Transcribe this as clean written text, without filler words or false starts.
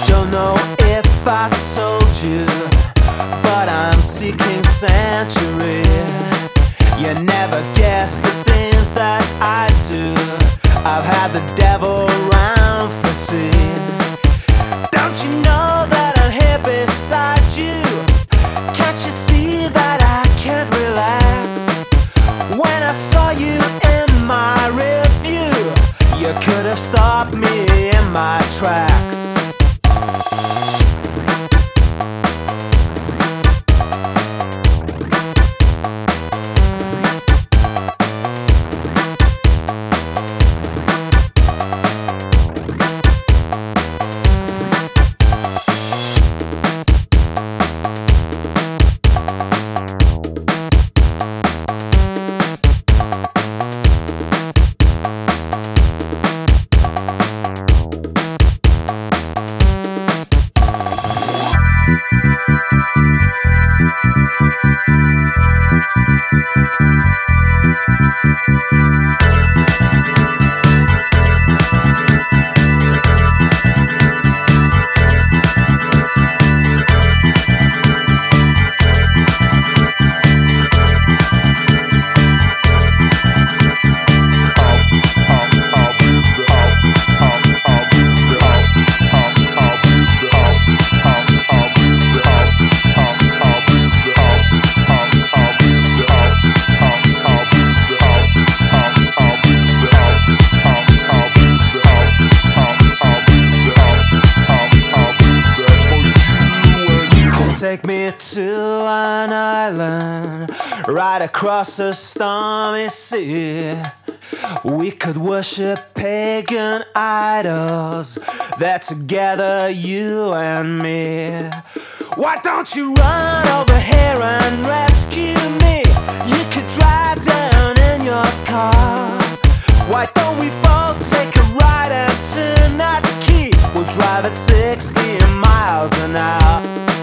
Don't know if I told you, but I'm seeking sanctuary. You never guess the things that I do. I've had the devil around for tea. Don't you know that I'm here beside you? Can't you see that I can't relax? When I saw you in my review, you could have stopped me in my tracks. Take me to an island right across a stormy sea. We could worship pagan idols there together, you and me. Why don't you run over here and rescue me? You could drive down in your car. Why don't we both take a ride and turn that key? We'll drive at 60 miles an hour.